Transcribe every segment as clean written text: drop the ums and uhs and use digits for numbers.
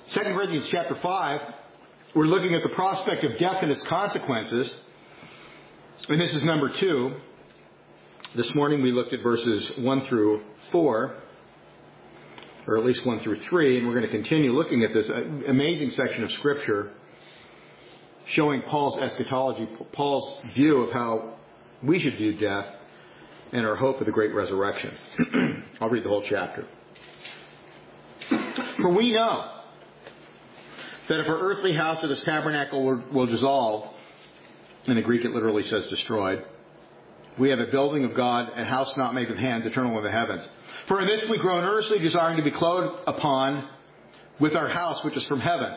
2 Corinthians chapter 5, we're looking at the prospect of death and its consequences. And this is number 2. This morning we looked at verses 1 through 4, or at least 1 through 3, and we're going to continue looking at this amazing section of Scripture showing Paul's eschatology, Paul's view of how we should view death and our hope of the great resurrection. I'll read the whole chapter. For we know that if our earthly house of this tabernacle will dissolve, in the Greek it literally says destroyed, we have a building of God, a house not made with hands, eternal in the heavens. For in this we groan earnestly, desiring to be clothed upon with our house which is from heaven.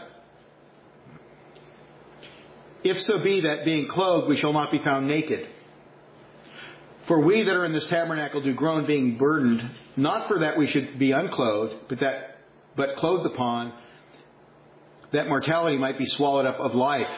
If so be that being clothed we shall not be found naked. For we that are in this tabernacle do groan, being burdened, not for that we should be unclothed, but clothed upon, that mortality might be swallowed up of life.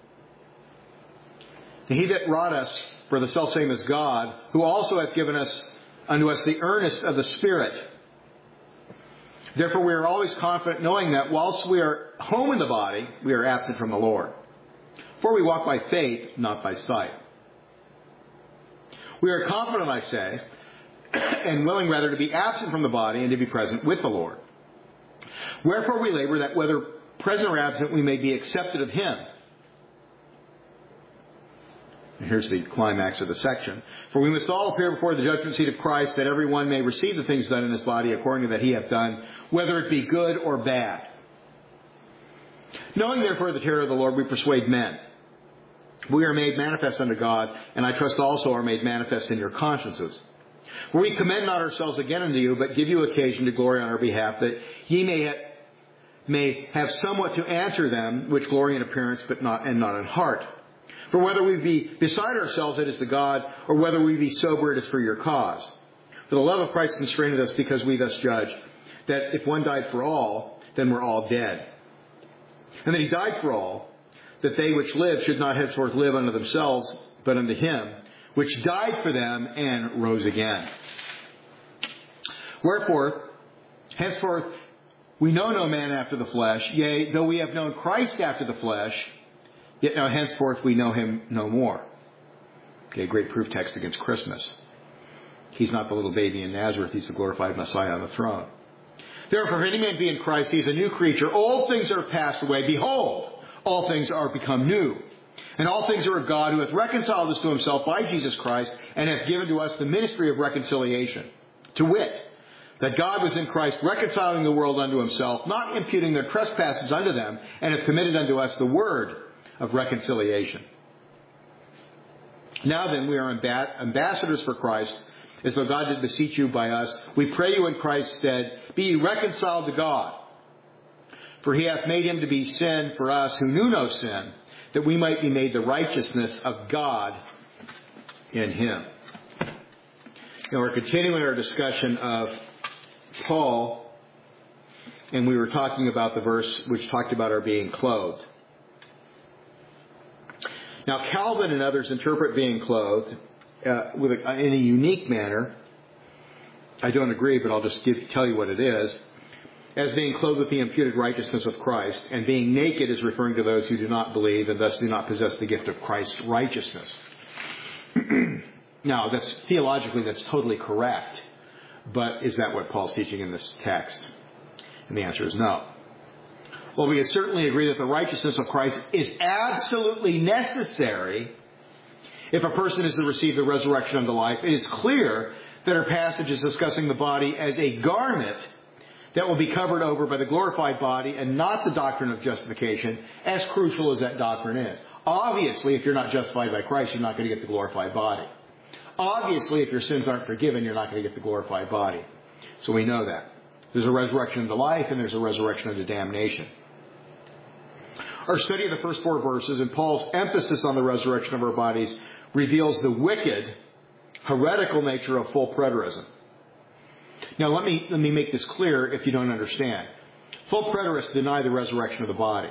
And he that wrought us for the selfsame as God, who also hath given unto us the earnest of the Spirit. Therefore we are always confident, knowing that whilst we are home in the body, we are absent from the Lord. For we walk by faith, not by sight. We are confident, I say, and willing rather to be absent from the body and to be present with the Lord. Wherefore we labor that whether present or absent we may be accepted of Him. And here's the climax of the section. For we must all appear before the judgment seat of Christ, that every one may receive the things done in his body according to that he hath done, whether it be good or bad. Knowing therefore the terror of the Lord, we persuade men. We are made manifest unto God, and I trust also are made manifest in your consciences. For we commend not ourselves again unto you, but give you occasion to glory on our behalf, that ye may have somewhat to answer them which glory in appearance, but not in heart. For whether we be beside ourselves, it is to God, or whether we be sober, it is for your cause. For the love of Christ constraineth us, because we thus judge, that if one died for all, then we're all dead. And that he died for all, that they which live should not henceforth live unto themselves, but unto him, which died for them and rose again. Wherefore, henceforth, we know no man after the flesh, yea, though we have known Christ after the flesh, yet now henceforth we know him no more. Okay, great proof text against Christmas. He's not the little baby in Nazareth, he's the glorified Messiah on the throne. Therefore, if any man be in Christ, he is a new creature. All things are passed away. Behold, all things are become new. And all things are of God, who hath reconciled us to himself by Jesus Christ, and hath given to us the ministry of reconciliation. To wit, that God was in Christ reconciling the world unto himself, not imputing their trespasses unto them, and hath committed unto us the word of reconciliation. Now then, we are ambassadors for Christ, as though God did beseech you by us. We pray you in Christ's stead, be ye reconciled to God. For he hath made him to be sin for us who knew no sin, that we might be made the righteousness of God in him. Now we're continuing our discussion of Paul, and we were talking about the verse which talked about our being clothed. Now Calvin and others interpret being clothed in a unique manner. I don't agree, but I'll just tell you what it is. As being clothed with the imputed righteousness of Christ, and being naked is referring to those who do not believe and thus do not possess the gift of Christ's righteousness. Now, theologically that's totally correct, but is that what Paul's teaching in this text? And the answer is no. Well, we certainly agree that the righteousness of Christ is absolutely necessary if a person is to receive the resurrection unto life. It is clear that our passage is discussing the body as a garment that will be covered over by the glorified body and not the doctrine of justification, as crucial as that doctrine is. Obviously, if you're not justified by Christ, you're not going to get the glorified body. Obviously, if your sins aren't forgiven, you're not going to get the glorified body. So we know that. There's a resurrection into life and there's a resurrection into damnation. Our study of the first 4 verses and Paul's emphasis on the resurrection of our bodies reveals the wicked, heretical nature of full preterism. Now, let me make this clear if you don't understand. Full preterists deny the resurrection of the body.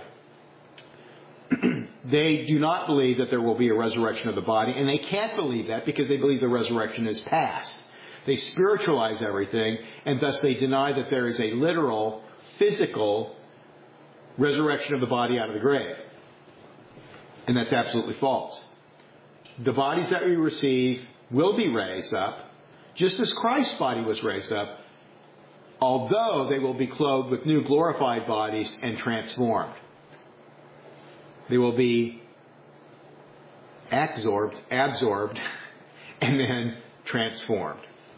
They do not believe that there will be a resurrection of the body, and they can't believe that because they believe the resurrection is past. They spiritualize everything, and thus they deny that there is a literal, physical resurrection of the body out of the grave. And that's absolutely false. The bodies that we receive will be raised up, just as Christ's body was raised up, although they will be clothed with new glorified bodies and transformed. They will be absorbed, and then transformed.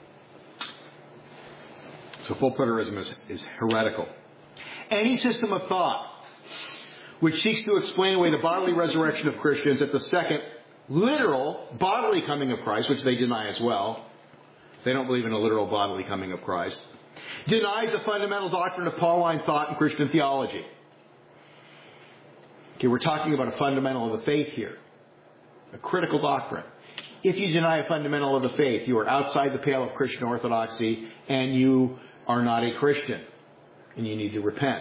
So full preterism is heretical. Any system of thought which seeks to explain away the bodily resurrection of Christians at the second literal bodily coming of Christ, which they deny as well. They don't believe in a literal bodily coming of Christ. Denies a fundamental doctrine of Pauline thought and Christian theology. Okay, we're talking about a fundamental of the faith here. A critical doctrine. If you deny a fundamental of the faith, you are outside the pale of Christian orthodoxy and you are not a Christian. And you need to repent.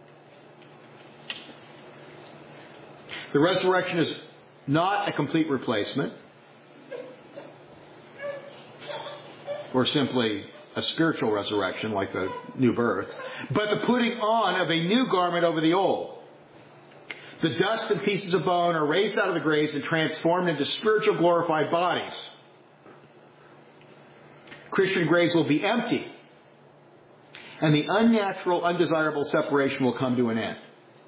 The resurrection is not a complete replacement or simply a spiritual resurrection like the new birth, but the putting on of a new garment over the old. The dust and pieces of bone are raised out of the graves and transformed into spiritual glorified bodies. Christian graves will be empty, and the unnatural, undesirable separation will come to an end.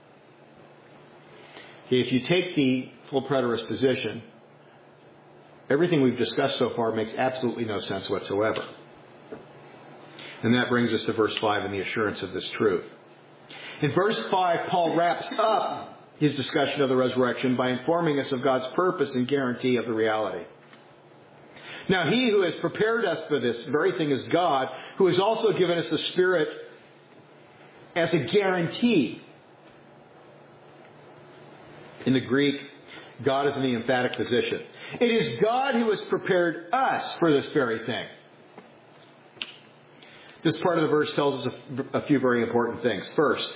Okay, if you take the full preterist position, everything we've discussed so far makes absolutely no sense whatsoever. And that brings us to verse 5 and the assurance of this truth. In verse 5, Paul wraps up his discussion of the resurrection by informing us of God's purpose and guarantee of the reality. Now, he who has prepared us for this very thing is God, who has also given us the Spirit as a guarantee. In the Greek, God is in the emphatic position. It is God who has prepared us for this very thing. This part of the verse tells us a few very important things. First,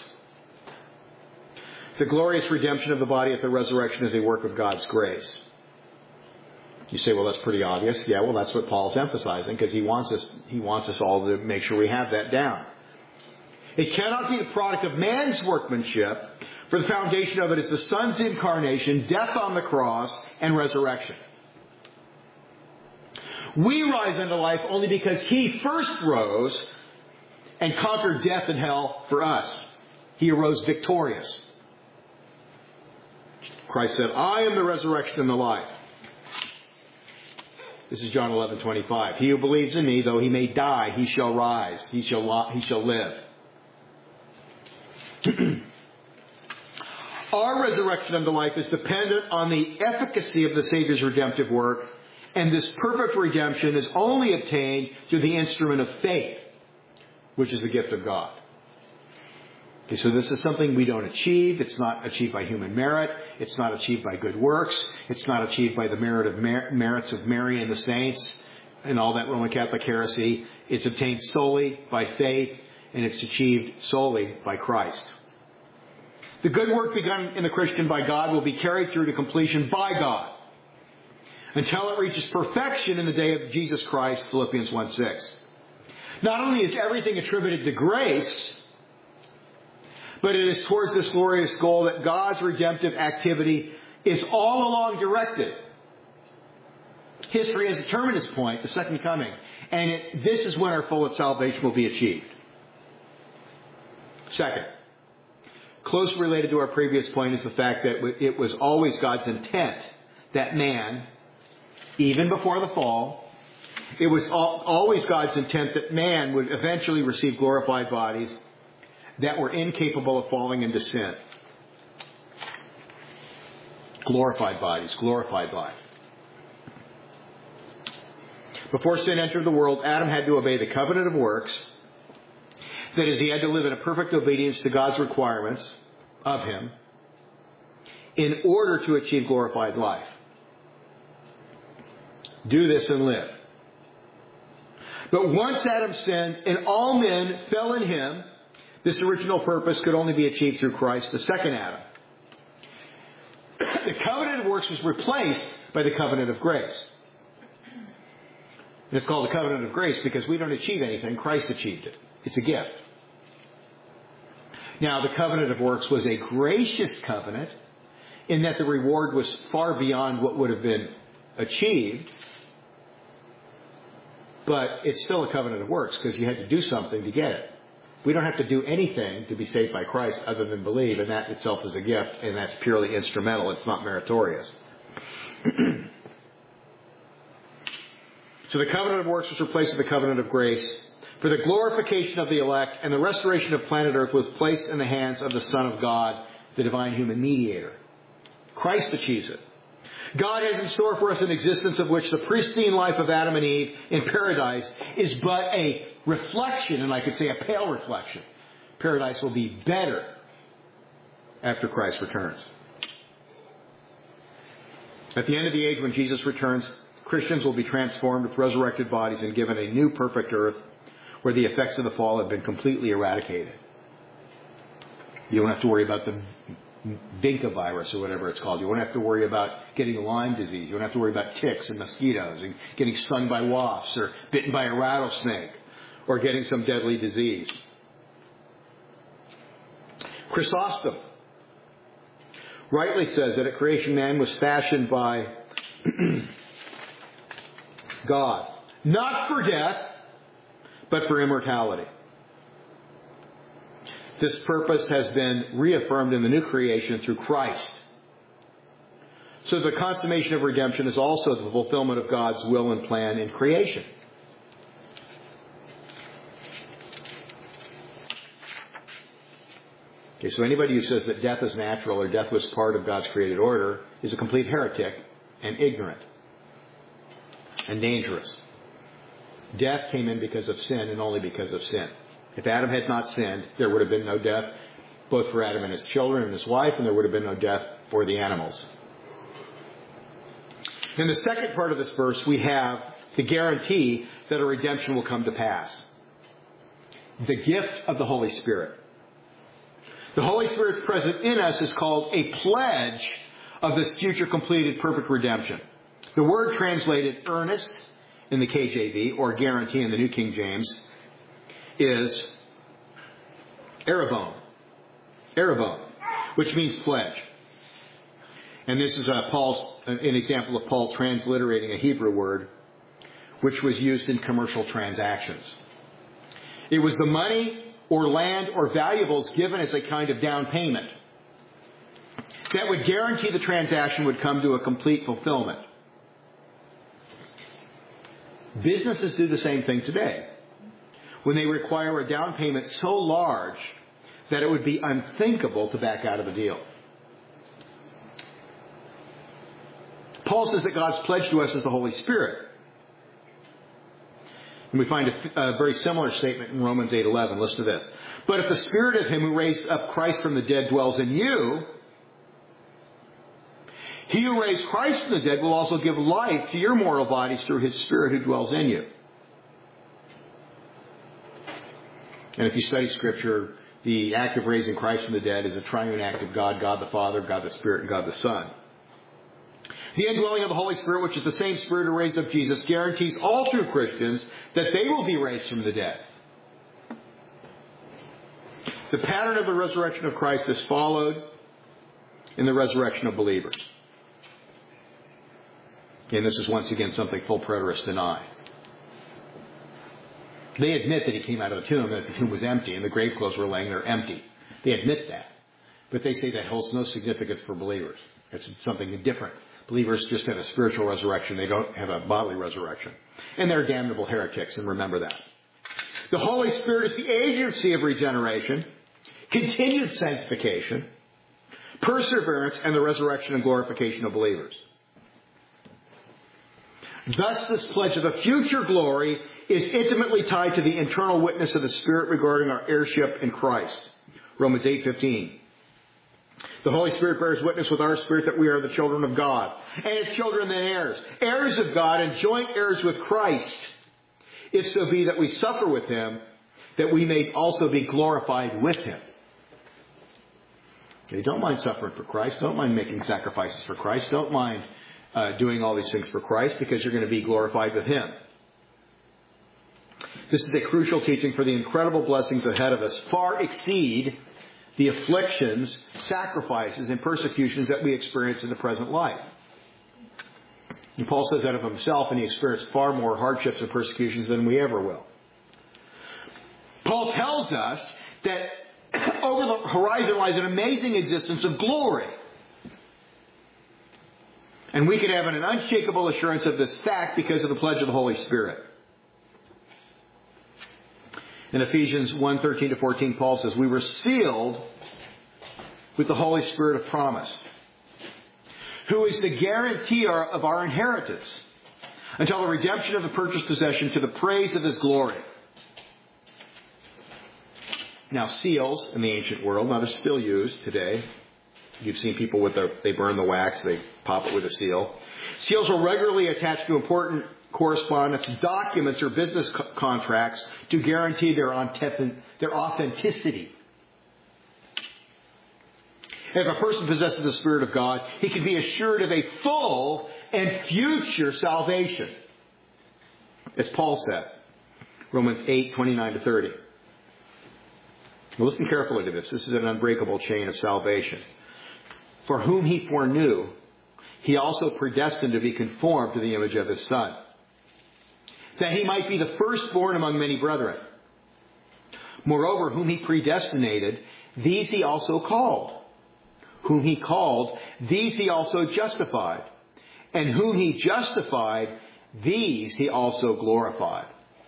the glorious redemption of the body at the resurrection is a work of God's grace. You say, well, that's pretty obvious. Yeah, well, that's what Paul's emphasizing because he wants us all to make sure we have that down. It cannot be the product of man's workmanship, for the foundation of it is the Son's incarnation, death on the cross, and resurrection. We rise unto life only because He first rose and conquered death and hell for us. He arose victorious. Christ said, I am the resurrection and the life. This is John 11:25. He who believes in me, though he may die, he shall rise. He shall live. Our resurrection unto life is dependent on the efficacy of the Savior's redemptive work, and this perfect redemption is only obtained through the instrument of faith, which is the gift of God. Okay, so this is something we don't achieve. It's not achieved by human merit. It's not achieved by good works. It's not achieved by the merits of Mary and the saints and all that Roman Catholic heresy. It's obtained solely by faith, and it's achieved solely by Christ. The good work begun in the Christian by God will be carried through to completion by God until it reaches perfection in the day of Jesus Christ, Philippians 1:6. Not only is everything attributed to grace, but it is towards this glorious goal that God's redemptive activity is all along directed. History has a terminus point, the second coming, and this is when our full salvation will be achieved. Second, closely related to our previous point is the fact that it was always God's intent that man, even before the fall, it was always God's intent that man would eventually receive glorified bodies that were incapable of falling into sin. Glorified bodies, glorified life. Before sin entered the world, Adam had to obey the covenant of works. That is, he had to live in a perfect obedience to God's requirements of him in order to achieve glorified life. Do this and live. But once Adam sinned and all men fell in him, this original purpose could only be achieved through Christ, the second Adam. The covenant of works was replaced by the covenant of grace. And it's called the covenant of grace because we don't achieve anything. Christ achieved it. It's a gift. Now, the covenant of works was a gracious covenant in that the reward was far beyond what would have been achieved. But it's still a covenant of works because you had to do something to get it. We don't have to do anything to be saved by Christ other than believe, and that itself is a gift, and that's purely instrumental. It's not meritorious. So the covenant of works was replaced with the covenant of grace. For the glorification of the elect and the restoration of planet Earth was placed in the hands of the Son of God, the divine human mediator. Christ achieves it. God has in store for us an existence of which the pristine life of Adam and Eve in paradise is but a reflection, and I could say a pale reflection. Paradise will be better after Christ returns. At the end of the age, when Jesus returns, Christians will be transformed with resurrected bodies and given a new perfect earth where the effects of the fall have been completely eradicated. You don't have to worry about the Vinca virus or whatever it's called. You won't have to worry about getting Lyme disease. You won't have to worry about ticks and mosquitoes and getting stung by wasps or bitten by a rattlesnake or getting some deadly disease. Chrysostom rightly says that at creation man was fashioned by God, not for death, but for immortality. This purpose has been reaffirmed in the new creation through Christ. So the consummation of redemption is also the fulfillment of God's will and plan in creation. Okay, so anybody who says that death is natural or death was part of God's created order is a complete heretic and ignorant and dangerous. Death came in because of sin and only because of sin. If Adam had not sinned, there would have been no death, both for Adam and his children and his wife, and there would have been no death for the animals. In the second part of this verse, we have the guarantee that a redemption will come to pass. The gift of the Holy Spirit. The Holy Spirit's presence in us is called a pledge of this future completed perfect redemption. The word translated earnest in the KJV, or guarantee in the New King James, is arabon, which means pledge. And this is an example of Paul transliterating a Hebrew word, which was used in commercial transactions. It was the money or land or valuables given as a kind of down payment that would guarantee the transaction would come to a complete fulfillment. Businesses do the same thing today, when they require a down payment so large that it would be unthinkable to back out of a deal. Paul says that God's pledge to us is the Holy Spirit. And we find a very similar statement in Romans 8:11. Listen to this. But if the Spirit of Him who raised up Christ from the dead dwells in you, He who raised Christ from the dead will also give life to your mortal bodies through His Spirit who dwells in you. And if you study Scripture, the act of raising Christ from the dead is a triune act of God, God the Father, God the Spirit, and God the Son. The indwelling of the Holy Spirit, which is the same Spirit who raised up Jesus, guarantees all true Christians that they will be raised from the dead. The pattern of the resurrection of Christ is followed in the resurrection of believers. And this is once again something full preterists deny. They admit that He came out of the tomb, that the tomb was empty, and the grave clothes were laying there empty. They admit that. But they say that holds no significance for believers. It's something different. Believers just have a spiritual resurrection. They don't have a bodily resurrection. And they're damnable heretics, and remember that. The Holy Spirit is the agency of regeneration, continued sanctification, perseverance, and the resurrection and glorification of believers. Thus, this pledge of the future glory is intimately tied to the internal witness of the Spirit regarding our heirship in Christ. Romans 8:15. The Holy Spirit bears witness with our spirit that we are the children of God. And if children, then heirs. Heirs of God and joint heirs with Christ. If so be that we suffer with Him, that we may also be glorified with Him. Okay, don't mind suffering for Christ. Don't mind making sacrifices for Christ. Don't mind doing all these things for Christ, because you're going to be glorified with Him. This is a crucial teaching, for the incredible blessings ahead of us far exceed the afflictions, sacrifices, and persecutions that we experience in the present life. And Paul says that of himself, and he experienced far more hardships and persecutions than we ever will. Paul tells us that over the horizon lies an amazing existence of glory. And we can have an unshakable assurance of this fact because of the pledge of the Holy Spirit. In Ephesians 1:13-14, Paul says, we were sealed with the Holy Spirit of promise, who is the guarantor of our inheritance until the redemption of the purchased possession to the praise of His glory. Now, seals in the ancient world, now they're still used today. You've seen people they burn the wax, they pop it with a seal. Seals are regularly attached to important correspondence, documents, or business contracts to guarantee their authenticity. If a person possesses the Spirit of God, he can be assured of a full and future salvation. As Paul said, Romans 8:29-30. Now listen carefully to this. This is an unbreakable chain of salvation. For whom He foreknew, He also predestined to be conformed to the image of His Son, that He might be the firstborn among many brethren. Moreover, whom He predestinated, these He also called. Whom He called, these He also justified. And whom He justified, these He also glorified.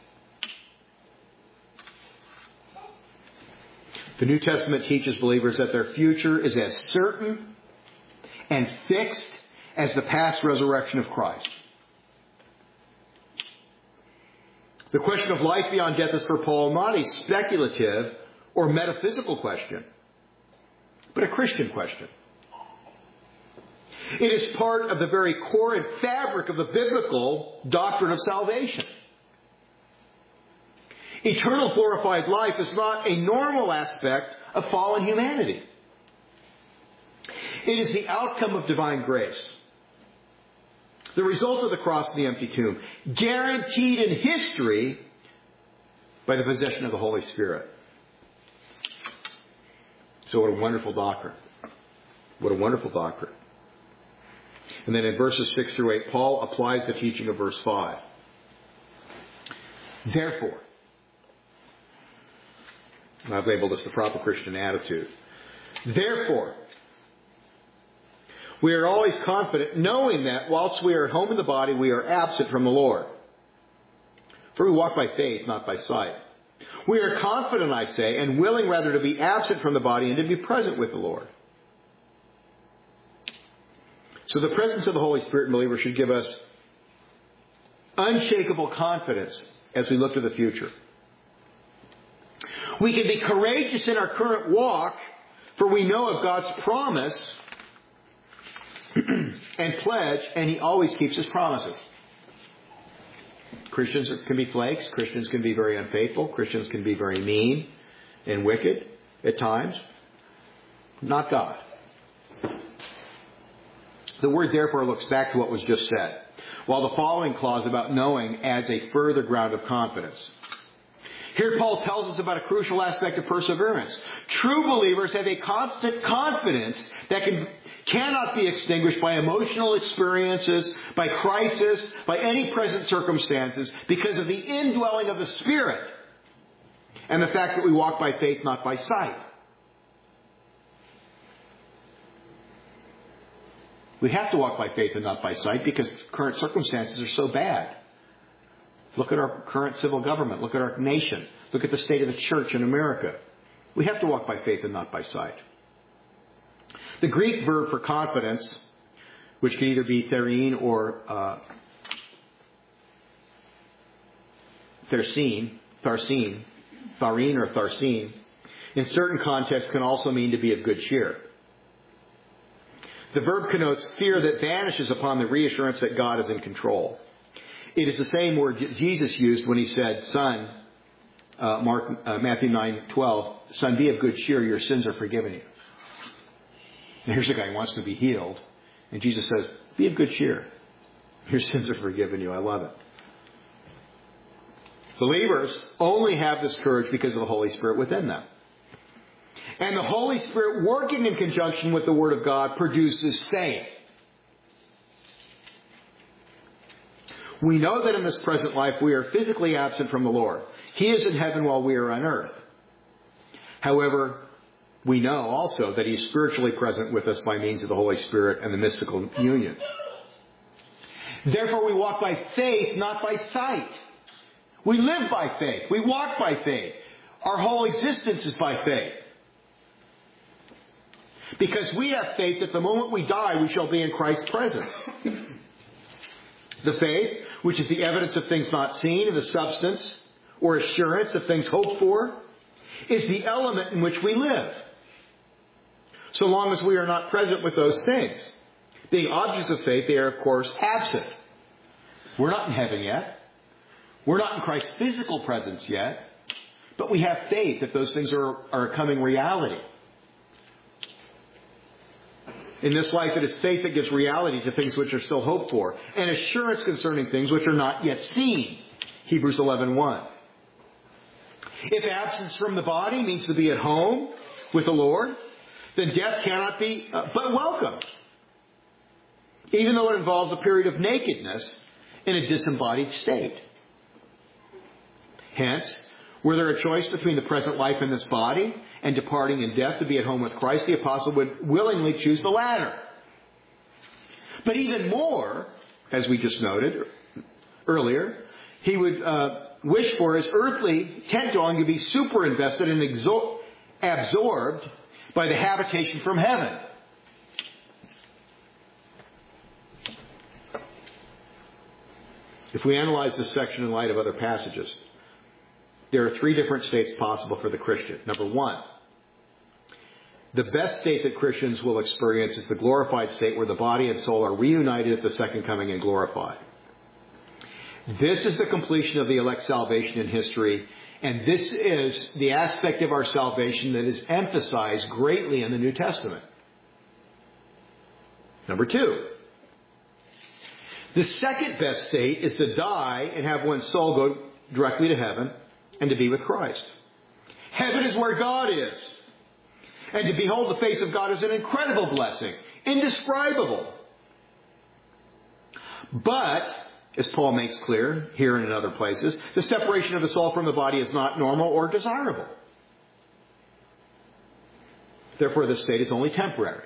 The New Testament teaches believers that their future is as certain and fixed as the past resurrection of Christ. The question of life beyond death is for Paul not a speculative or metaphysical question, but a Christian question. It is part of the very core and fabric of the biblical doctrine of salvation. Eternal glorified life is not a normal aspect of fallen humanity. It is the outcome of divine grace. The result of the cross and the empty tomb, guaranteed in history by the possession of the Holy Spirit. So what a wonderful doctrine. What a wonderful doctrine. And then in verses 6-8, Paul applies the teaching of verse 5. Therefore, and I've labeled this the proper Christian attitude. Therefore, we are always confident, knowing that whilst we are at home in the body, we are absent from the Lord. For we walk by faith, not by sight. We are confident, I say, and willing rather to be absent from the body and to be present with the Lord. So the presence of the Holy Spirit in believers should give us unshakable confidence as we look to the future. We can be courageous in our current walk, for we know of God's promise and pledge, and He always keeps His promises. Christians can be flakes. Christians can be very unfaithful. Christians can be very mean and wicked at times. Not God. The word therefore looks back to what was just said, while the following clause about knowing adds a further ground of confidence. Here Paul tells us about a crucial aspect of perseverance. True believers have a constant confidence that cannot be extinguished by emotional experiences, by crisis, by any present circumstances, because of the indwelling of the Spirit and the fact that we walk by faith, not by sight. We have to walk by faith and not by sight because current circumstances are so bad. Look at our current civil government. Look at our nation. Look at the state of the church in America. We have to walk by faith and not by sight. The Greek verb for confidence, which can either be therein or tharsin, or tharsin, in certain contexts can also mean to be of good cheer. The verb connotes fear that vanishes upon the reassurance that God is in control. It is the same word Jesus used when He said, Son, Matthew 9:12, Son, be of good cheer, your sins are forgiven you. And here's a guy who wants to be healed. And Jesus says, be of good cheer. Your sins are forgiven you. I love it. Believers only have this courage because of the Holy Spirit within them. And the Holy Spirit, working in conjunction with the Word of God, produces faith. We know that in this present life we are physically absent from the Lord. He is in heaven while we are on earth. However, we know also that He's spiritually present with us by means of the Holy Spirit and the mystical union. Therefore, we walk by faith, not by sight. We live by faith. We walk by faith. Our whole existence is by faith. Because we have faith that the moment we die, we shall be in Christ's presence. The faith, which is the evidence of things not seen, and the substance or assurance of things hoped for, is the element in which we live. So long as we are not present with those things. Being objects of faith, they are, of course, absent. We're not in heaven yet. We're not in Christ's physical presence yet. But we have faith that those things are a coming reality. In this life, it is faith that gives reality to things which are still hoped for, and assurance concerning things which are not yet seen. Hebrews 11:1. If absence from the body means to be at home with the Lord, then death cannot be but welcome, even though it involves a period of nakedness in a disembodied state. Hence, were there a choice between the present life in this body and departing in death to be at home with Christ, the apostle would willingly choose the latter. But even more, as we just noted earlier, he would wish for his earthly tent dwelling to be superinvested and absorbed by the habitation from heaven. If we analyze this section in light of other passages, there are three different states possible for the Christian. Number one, the best state that Christians will experience is the glorified state where the body and soul are reunited at the second coming and glorified. This is the completion of the elect's salvation in history, and this is the aspect of our salvation that is emphasized greatly in the New Testament. Number two, the second best state is to die and have one's soul go directly to heaven and to be with Christ. Heaven is where God is. And to behold the face of God is an incredible blessing, indescribable. But, as Paul makes clear here and in other places, the separation of the soul from the body is not normal or desirable. Therefore, this state is only temporary.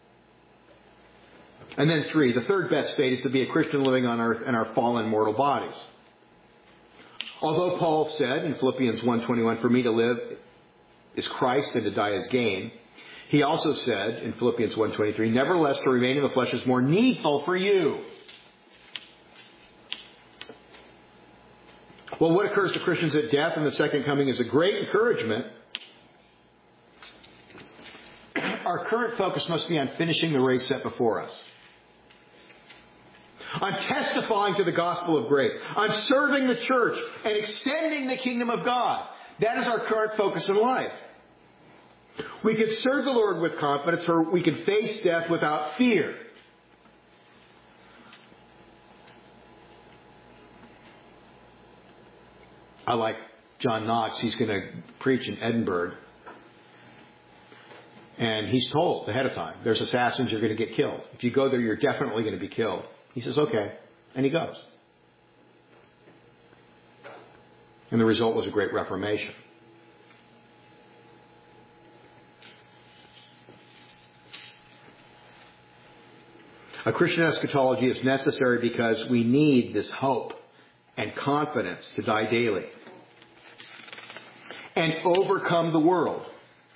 And then three, the third best state is to be a Christian living on earth in our fallen mortal bodies. Although Paul said in Philippians 1:21, "For me to live is Christ and to die is gain," he also said in Philippians 1:23, "Nevertheless, to remain in the flesh is more needful for you." Well, what occurs to Christians at death and the second coming is a great encouragement. Our current focus must be on finishing the race set before us, on testifying to the gospel of grace, on serving the church and extending the kingdom of God. That is our current focus in life. We can serve the Lord with confidence, or we can face death without fear. I like John Knox. He's going to preach in Edinburgh. And he's told ahead of time, there's assassins, you're going to get killed. If you go there, you're definitely going to be killed. He says, okay. And he goes. And the result was a great reformation. A Christian eschatology is necessary because we need this hope and confidence to die daily and overcome the world.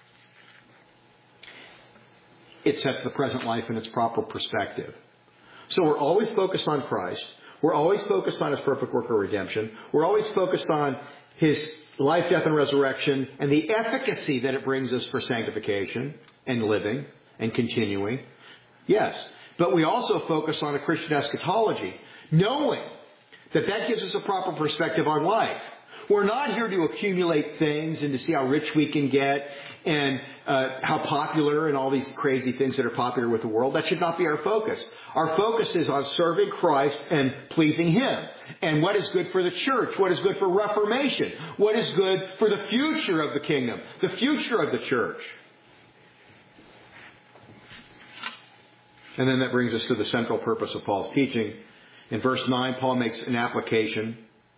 It sets the present life in its proper perspective. So we're always focused on Christ. We're always focused on His perfect work of redemption. We're always focused on His life, death, and resurrection and the efficacy that it brings us for sanctification and living and continuing. Yes, but we also focus on a Christian eschatology, knowing that that gives us a proper perspective on life. We're not here to accumulate things and to see how rich we can get and how popular and all these crazy things that are popular with the world. That should not be our focus. Our focus is on serving Christ and pleasing Him. And what is good for the church? What is good for Reformation? What is good for the future of the kingdom? The future of the church? And then that brings us to the central purpose of Paul's teaching. In verse 9, Paul makes an application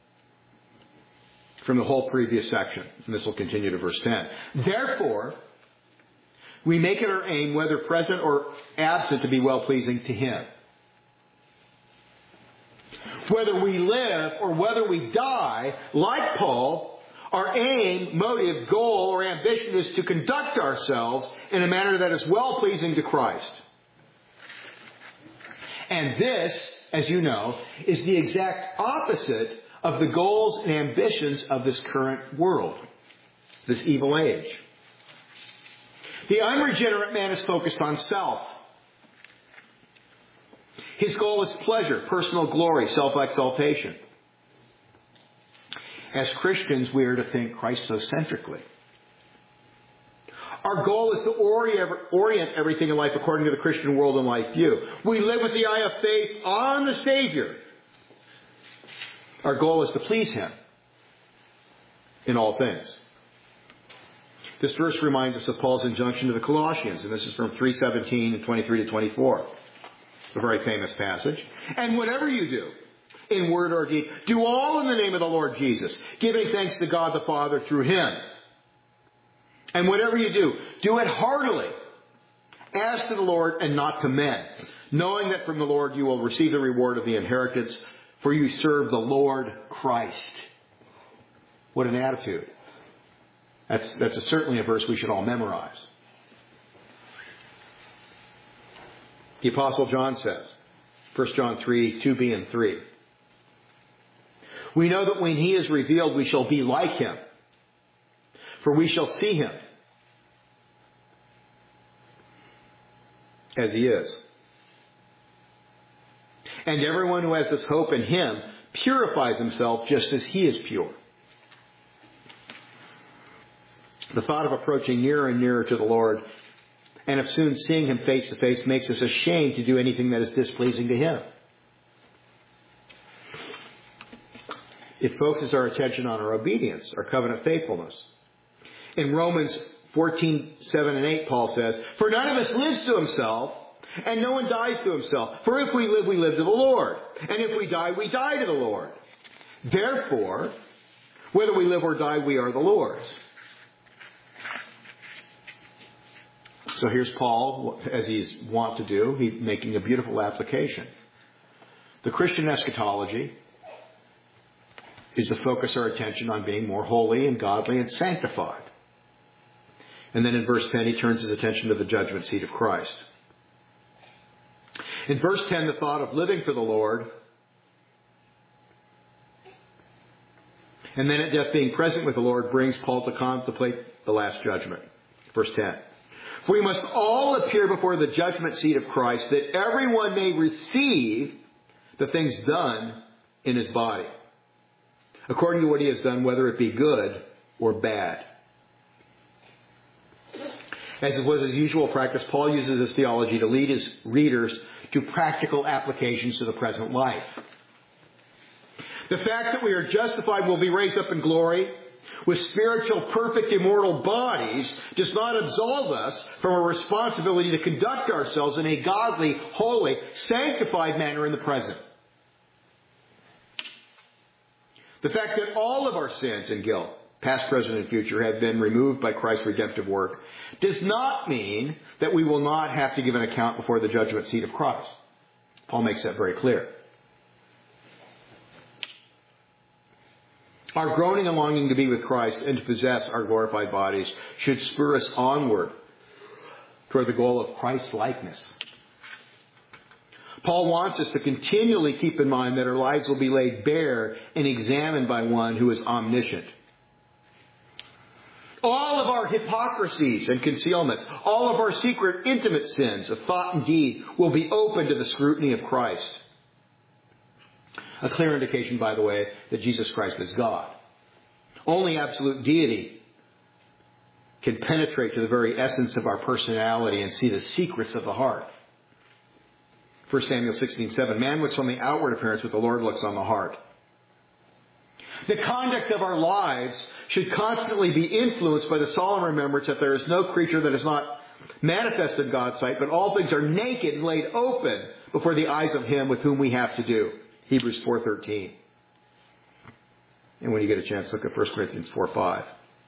from the whole previous section. And this will continue to verse 10. Therefore, we make it our aim, whether present or absent, to be well-pleasing to Him. Whether we live or whether we die, like Paul, our aim, motive, goal, or ambition is to conduct ourselves in a manner that is well-pleasing to Christ. And this, as you know, is the exact opposite of the goals and ambitions of this current world, this evil age. The unregenerate man is focused on self. His goal is pleasure, personal glory, self-exaltation. As Christians, we are to think Christocentrically. Our goal is to orient everything in life according to the Christian world and life view. We live with the eye of faith on the Savior. Our goal is to please Him in all things. This verse reminds us of Paul's injunction to the Colossians, and this is from 3:17 and 23 to 24. A very famous passage. And whatever you do, in word or deed, do all in the name of the Lord Jesus, giving thanks to God the Father through Him. And whatever you do, do it heartily, as to the Lord and not to men, knowing that from the Lord you will receive the reward of the inheritance, for you serve the Lord Christ. What an attitude. That's certainly a verse we should all memorize. The Apostle John says, 1 John 3, 2b and 3. We know that when He is revealed, we shall be like Him, for we shall see Him as He is. And everyone who has this hope in Him purifies himself just as He is pure. The thought of approaching nearer and nearer to the Lord and of soon seeing Him face to face makes us ashamed to do anything that is displeasing to Him. It focuses our attention on our obedience, our covenant faithfulness. In Romans 14, 7 and 8, Paul says, for none of us lives to himself, and no one dies to himself. For if we live to the Lord. And if we die to the Lord. Therefore, whether we live or die, we are the Lord's. So here's Paul, as he's wont to do, he's making a beautiful application. The Christian eschatology is to focus our attention on being more holy and godly and sanctified. And then in verse 10, he turns his attention to the judgment seat of Christ. In verse 10, the thought of living for the Lord and then at death being present with the Lord brings Paul to contemplate the last judgment. Verse 10. For we must all appear before the judgment seat of Christ, that everyone may receive the things done in his body, according to what he has done, whether it be good or bad. As it was his usual practice, Paul uses his theology to lead his readers to practical applications to the present life. The fact that we are justified, will be raised up in glory with spiritual, perfect, immortal bodies does not absolve us from a responsibility to conduct ourselves in a godly, holy, sanctified manner in the present. The fact that all of our sins and guilt, past, present, and future, have been removed by Christ's redemptive work does not mean that we will not have to give an account before the judgment seat of Christ. Paul makes that very clear. Our groaning and longing to be with Christ and to possess our glorified bodies should spur us onward toward the goal of Christ's likeness. Paul wants us to continually keep in mind that our lives will be laid bare and examined by one who is omniscient. All of our hypocrisies and concealments, all of our secret, intimate sins of thought and deed will be open to the scrutiny of Christ. A clear indication, by the way, that Jesus Christ is God. Only absolute deity can penetrate to the very essence of our personality and see the secrets of the heart. 1 Samuel 16:7, man looks on the outward appearance, but the Lord looks on the heart. The conduct of our lives should constantly be influenced by the solemn remembrance that there is no creature that is not manifest in God's sight, but all things are naked and laid open before the eyes of Him with whom we have to do. Hebrews 4:13. And when you get a chance, look at 1 Corinthians 4:5.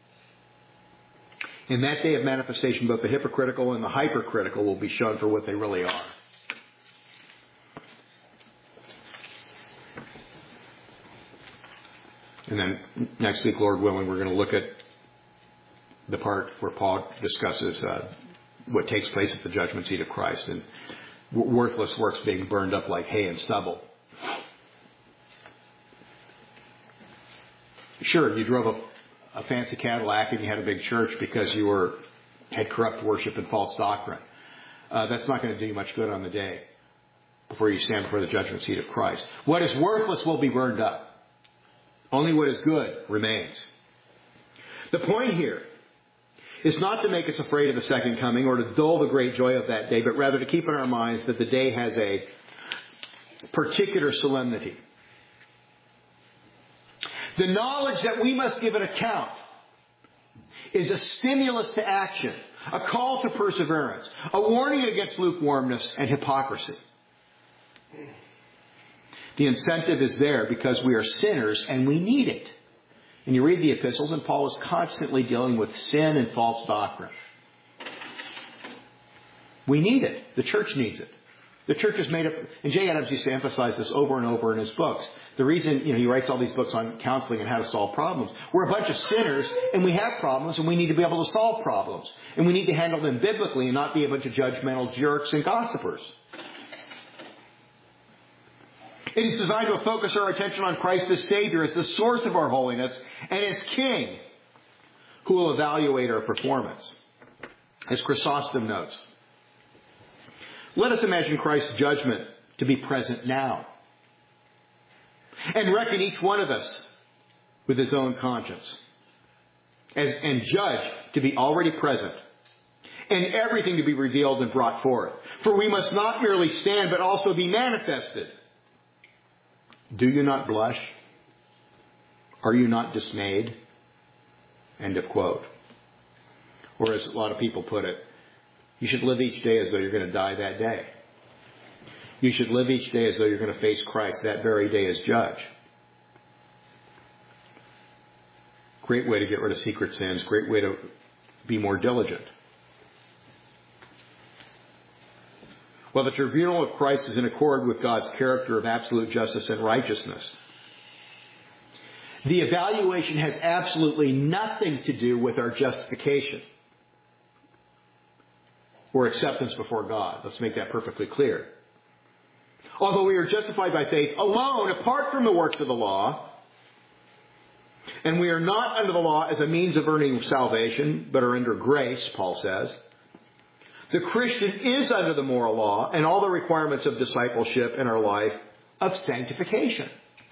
In that day of manifestation, both the hypocritical and the hypercritical will be shown for what they really are. And then next week, Lord willing, we're going to look at the part where Paul discusses what takes place at the judgment seat of Christ and worthless works being burned up like hay and stubble. Sure, you drove a fancy Cadillac and you had a big church because you had corrupt worship and false doctrine. That's not going to do you much good on the day before you stand before the judgment seat of Christ. What is worthless will be burned up. Only what is good remains. The point here is not to make us afraid of the second coming or to dull the great joy of that day, but rather to keep in our minds that the day has a particular solemnity. The knowledge that we must give an account is a stimulus to action, a call to perseverance, a warning against lukewarmness and hypocrisy. The incentive is there because we are sinners and we need it. And you read the epistles and Paul is constantly dealing with sin and false doctrine. We need it. The church needs it. The church is made up, and Jay Adams used to emphasize this over and over in his books. The reason, he writes all these books on counseling and how to solve problems. We're a bunch of sinners, and we have problems, and we need to be able to solve problems. And we need to handle them biblically and not be a bunch of judgmental jerks and gossipers. It is designed to focus our attention on Christ as Savior, as the source of our holiness, and as King, who will evaluate our performance. As Chrysostom notes, let us imagine Christ's judgment to be present now, and reckon each one of us with his own conscience, and judge to be already present, and everything to be revealed and brought forth. For we must not merely stand, but also be manifested. Do you not blush? Are you not dismayed? End of quote. Or as a lot of people put it, you should live each day as though you're going to die that day. You should live each day as though you're going to face Christ that very day as judge. Great way to get rid of secret sins. Great way to be more diligent. Well, the tribunal of Christ is in accord with God's character of absolute justice and righteousness. The evaluation has absolutely nothing to do with our justification or acceptance before God. Let's make that perfectly clear. Although we are justified by faith alone, apart from the works of the law, and we are not under the law as a means of earning salvation, but are under grace, Paul says, the Christian is under the moral law and all the requirements of discipleship in our life of sanctification.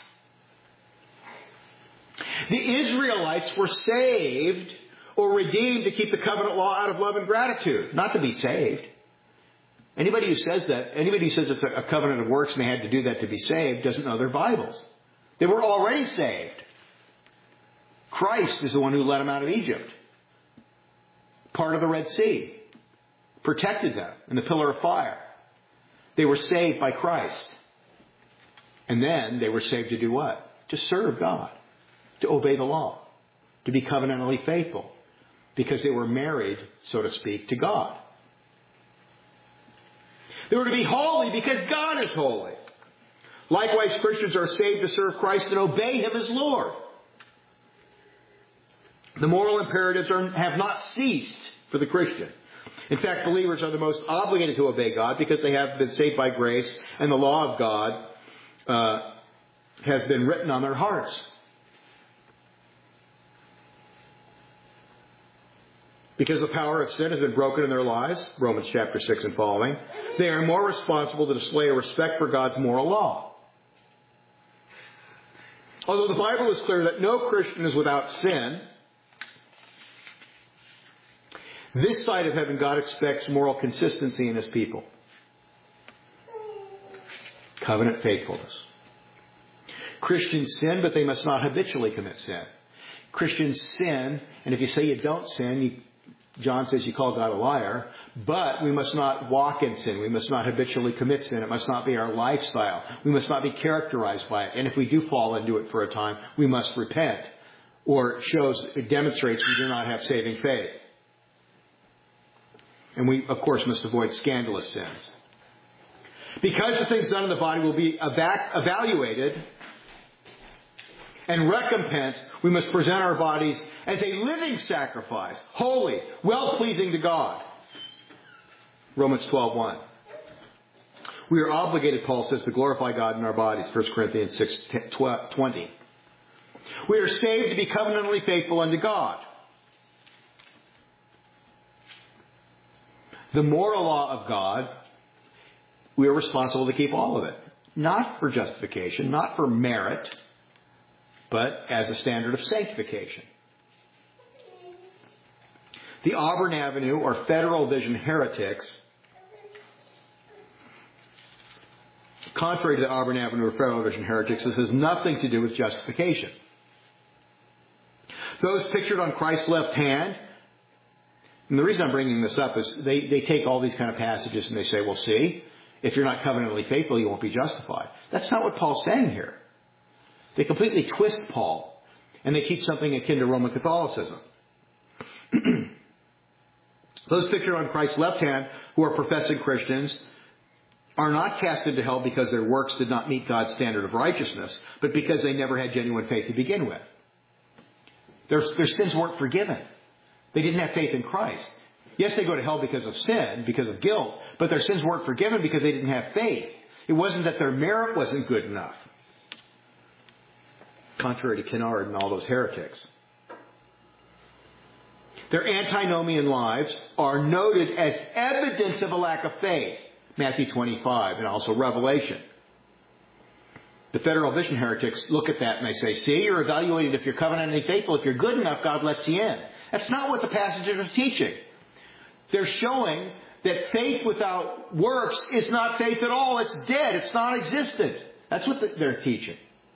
The Israelites were saved or redeemed to keep the covenant law out of love and gratitude, not to be saved. Anybody who says that, anybody who says it's a covenant of works and they had to do that to be saved doesn't know their Bibles. They were already saved. Christ is the one who led them out of Egypt. Part of the Red Sea. Protected them in the pillar of fire. They were saved by Christ. And then they were saved to do what? To serve God. To obey the law. To be covenantally faithful. Because they were married, so to speak, to God. They were to be holy because God is holy. Likewise, Christians are saved to serve Christ and obey Him as Lord. The moral imperatives have not ceased for the Christian. In fact, believers are the most obligated to obey God because they have been saved by grace and the law of God has been written on their hearts. Because the power of sin has been broken in their lives, Romans chapter 6 and following, they are more responsible to display a respect for God's moral law. Although the Bible is clear that no Christian is without sin, this side of heaven, God expects moral consistency in His people. Covenant faithfulness. Christians sin, but they must not habitually commit sin. Christians sin, and if you say you don't sin, John says you call God a liar, But we must not walk in sin. We must not habitually commit sin. It must not be our lifestyle. We must not be characterized by it. And if we do fall into it for a time, we must repent. Or it demonstrates we do not have saving faith. And we, of course, must avoid scandalous sins. Because the things done in the body will be evaluated and recompensed, we must present our bodies as a living sacrifice, holy, well-pleasing to God. Romans 12:1. We are obligated, Paul says, to glorify God in our bodies, 1 Corinthians 6:20. We are saved to be covenantally faithful unto God. The moral law of God, we are responsible to keep all of it. Not for justification, not for merit, but as a standard of sanctification. The Auburn Avenue or Federal Vision heretics, contrary to the Auburn Avenue or Federal Vision heretics, this has nothing to do with justification. Those pictured on Christ's left hand, and the reason I'm bringing this up is they take all these kind of passages and they say, well, see, if you're not covenantally faithful, you won't be justified. That's not what Paul's saying here. They completely twist Paul, and they teach something akin to Roman Catholicism. Those pictured on Christ's left hand, who are professing Christians, are not cast into hell because their works did not meet God's standard of righteousness, but because they never had genuine faith to begin with. Their sins weren't forgiven. They didn't have faith in Christ. Yes, they go to hell because of sin, because of guilt, but their sins weren't forgiven because they didn't have faith. It wasn't that their merit wasn't good enough. Contrary to Kennard and all those heretics. Their antinomian lives are noted as evidence of a lack of faith. Matthew 25 and also Revelation. The Federal Vision heretics look at that and they say, see, you're evaluated if you're covenantally faithful. If you're good enough, God lets you in. That's not what the passages are teaching. They're showing that faith without works is not faith at all. It's dead. It's non-existent. That's what they're teaching.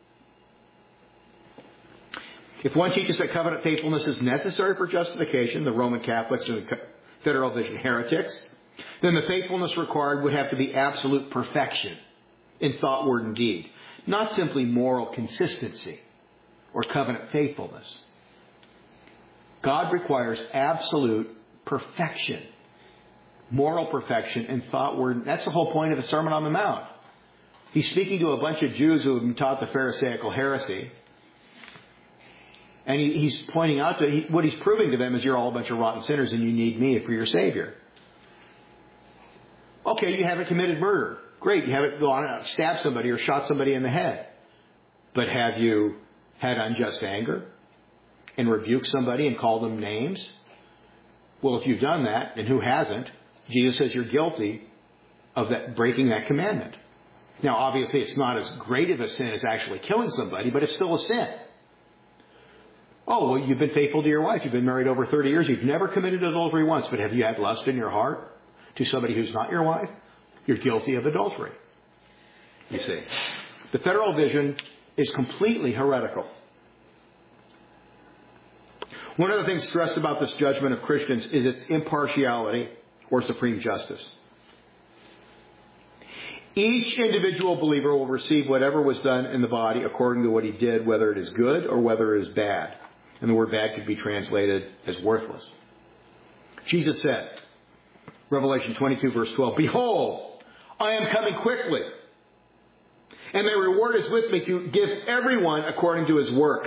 If one teaches that covenant faithfulness is necessary for justification, the Roman Catholics and the Federal Vision heretics, then the faithfulness required would have to be absolute perfection in thought, word, and deed. Not simply moral consistency or covenant faithfulness. God requires absolute perfection. Moral perfection in thought, word. That's the whole point of the Sermon on the Mount. He's speaking to a bunch of Jews who have been taught the Pharisaical heresy. And he's pointing out that what he's proving to them is you're all a bunch of rotten sinners and you need me for your Savior. Okay, you haven't committed murder. Great, you haven't gone out and stabbed somebody or shot somebody in the head. But have you had unjust anger and rebuked somebody and called them names? Well, if you've done that, and who hasn't, Jesus says you're guilty of that, breaking that commandment. Now, obviously, it's not as great of a sin as actually killing somebody, but it's still a sin. Oh, well, you've been faithful to your wife. You've been married over 30 years. You've never committed adultery once, but have you had lust in your heart to somebody who's not your wife? You're guilty of adultery. You see. The Federal Vision is completely heretical. One of the things stressed about this judgment of Christians is its impartiality or supreme justice. Each individual believer will receive whatever was done in the body according to what he did, whether it is good or whether it is bad. And the word bad could be translated as worthless. Jesus said, Revelation 22 verse 12, behold, I am coming quickly, and my reward is with me to give everyone according to his work.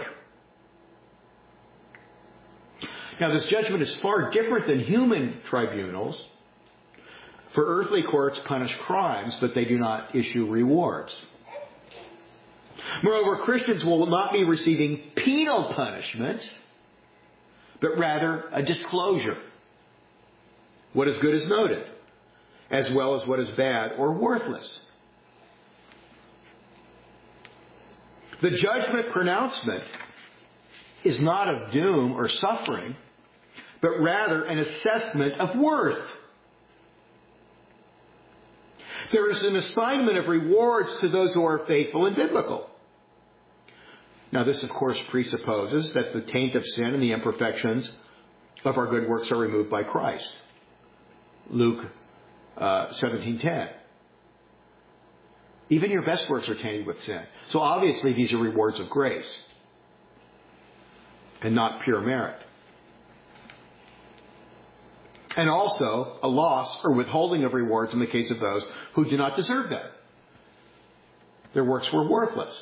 Now, this judgment is far different than human tribunals. For earthly courts punish crimes, but they do not issue rewards. Moreover, Christians will not be receiving penal punishments, but rather a disclosure. What is good is noted, as well as what is bad or worthless. The judgment pronouncement is not of doom or suffering, but rather an assessment of worth. There is an assignment of rewards to those who are faithful and biblical. Now, this, of course, presupposes that the taint of sin and the imperfections of our good works are removed by Christ. Luke 17:10. Even your best works are tainted with sin. So obviously these are rewards of grace and not pure merit. And also a loss or withholding of rewards in the case of those who do not deserve them. Their works were worthless.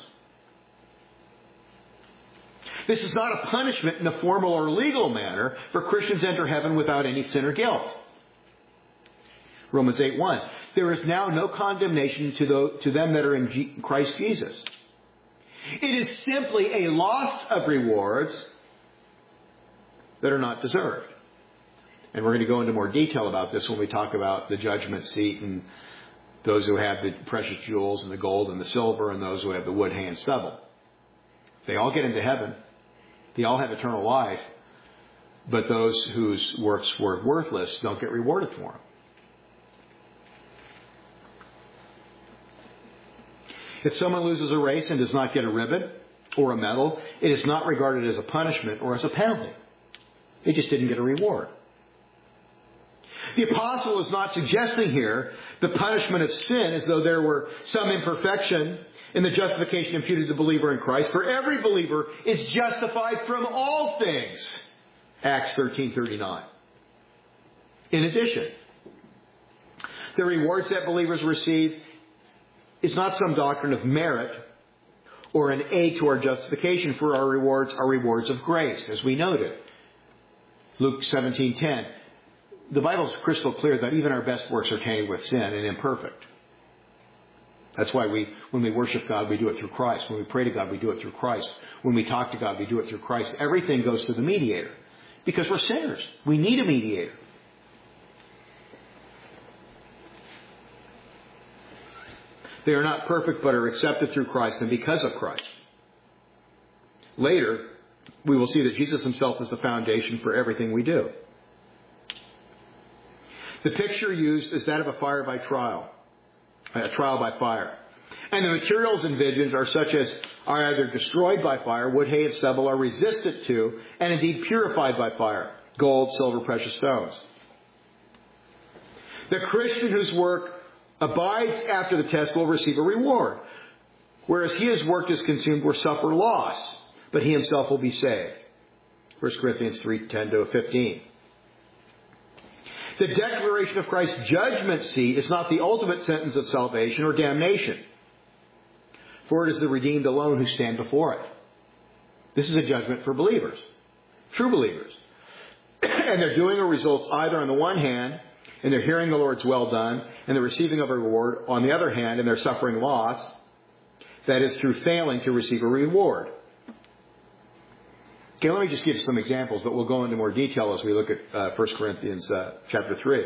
This is not a punishment in a formal or legal manner, for Christians enter heaven without any sin or guilt. Romans 8:1. There is now no condemnation to them that are in Christ Jesus. It is simply a loss of rewards that are not deserved. And we're going to go into more detail about this when we talk about the judgment seat and those who have the precious jewels and the gold and the silver and those who have the wood, hay, and stubble. They all get into heaven. They all have eternal life. But those whose works were worthless don't get rewarded for them. If someone loses a race and does not get a ribbon or a medal, it is not regarded as a punishment or as a penalty. They just didn't get a reward. The apostle is not suggesting here the punishment of sin as though there were some imperfection in the justification imputed to the believer in Christ. For every believer is justified from all things. Acts 13:39. In addition, the rewards that believers receive is not some doctrine of merit or an aid to our justification, for our rewards are rewards of grace, as we noted. Luke 17:10. The Bible is crystal clear that even our best works are tainted with sin and imperfect. That's why when we worship God, we do it through Christ. When we pray to God, we do it through Christ. When we talk to God, we do it through Christ. Everything goes to the mediator because we're sinners. We need a mediator. They are not perfect, but are accepted through Christ and because of Christ. Later, we will see that Jesus himself is the foundation for everything we do. The picture used is that of a trial by fire. And the materials envisioned are such as are either destroyed by fire, wood, hay, and stubble, are resistant to, and indeed purified by fire, gold, silver, precious stones. The Christian whose work abides after the test will receive a reward, whereas he whose work is consumed will suffer loss, but he himself will be saved. 1 Corinthians 3:10-15. The declaration of Christ's judgment seat is not the ultimate sentence of salvation or damnation, for it is the redeemed alone who stand before it. This is a judgment for believers, true believers. And their doing or results either on the one hand in their hearing the Lord's well done and the receiving of a reward, on the other hand in their suffering loss, that is through failing to receive a reward. Okay, let me just give some examples, but we'll go into more detail as we look at 1 Corinthians chapter 3.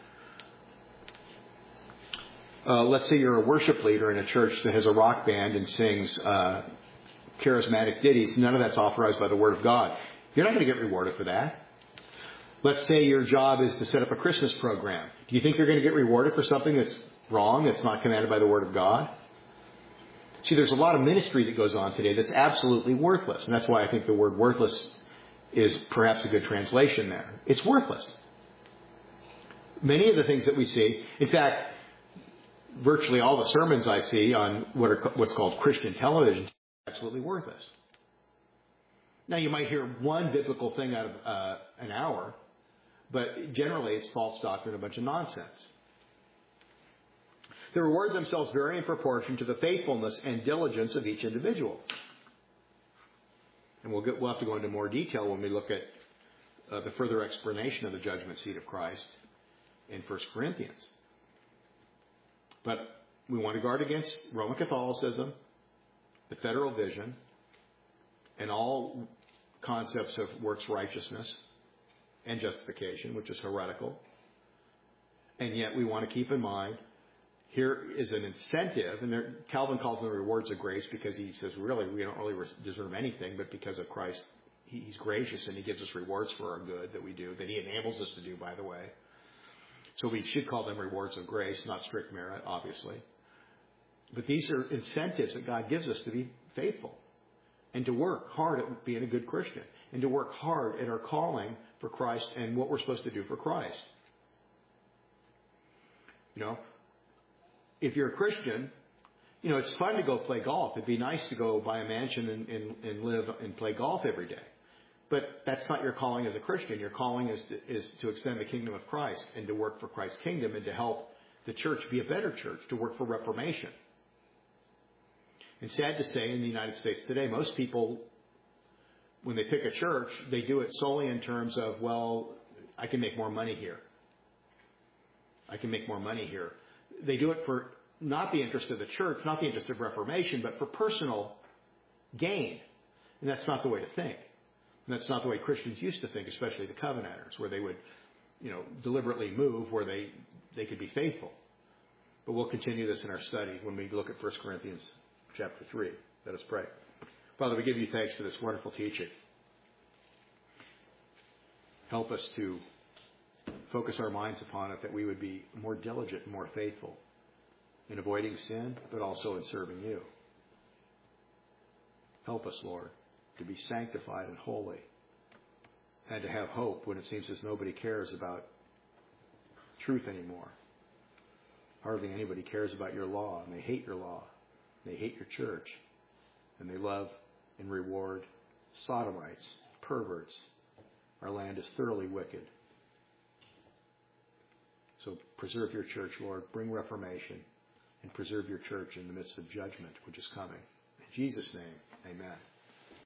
Let's say you're a worship leader in a church that has a rock band and sings charismatic ditties. None of that's authorized by the Word of God. You're not going to get rewarded for that. Let's say your job is to set up a Christmas program. Do you think you're going to get rewarded for something that's wrong, that's not commanded by the Word of God? See, there's a lot of ministry that goes on today that's absolutely worthless. And that's why I think the word worthless is perhaps a good translation there. It's worthless. Many of the things that we see, in fact, virtually all the sermons I see on what's called Christian television are absolutely worthless. Now, you might hear one biblical thing out of an hour, but generally it's false doctrine, a bunch of nonsense. The reward themselves vary in proportion to the faithfulness and diligence of each individual. And we'll have to go into more detail when we look at the further explanation of the judgment seat of Christ in 1 Corinthians. But we want to guard against Roman Catholicism, the federal vision, and all concepts of works righteousness and justification, which is heretical. And yet we want to keep in mind here is an incentive, and Calvin calls them the rewards of grace because he says, really, we don't really deserve anything, but because of Christ, he's gracious and he gives us rewards for our good that we do, that he enables us to do, by the way. So we should call them rewards of grace, not strict merit, obviously. But these are incentives that God gives us to be faithful and to work hard at being a good Christian and to work hard at our calling for Christ and what we're supposed to do for Christ. You know, if you're a Christian, you know, it's fun to go play golf. It'd be nice to go buy a mansion and live and play golf every day. But that's not your calling as a Christian. Your calling is to extend the kingdom of Christ and to work for Christ's kingdom and to help the church be a better church, to work for reformation. And sad to say, in the United States today, most people, when they pick a church, they do it solely in terms of, well, I can make more money here. I can make more money here. They do it for not the interest of the church, not the interest of reformation, but for personal gain. And that's not the way to think. And that's not the way Christians used to think, especially the Covenanters, where they would, you know, deliberately move where they could be faithful. But we'll continue this in our study when we look at 1 Corinthians chapter 3. Let us pray. Father, we give you thanks for this wonderful teaching. Help us to focus our minds upon it, that we would be more diligent and more faithful in avoiding sin, but also in serving you. Help us, Lord, to be sanctified and holy, and to have hope when it seems as nobody cares about truth anymore. Hardly anybody cares about your law, and they hate your law. They hate your church, and they love and reward sodomites, perverts. Our land is thoroughly wicked. So preserve your church, Lord. Bring reformation, and preserve your church in the midst of judgment, which is coming. In Jesus' name, amen.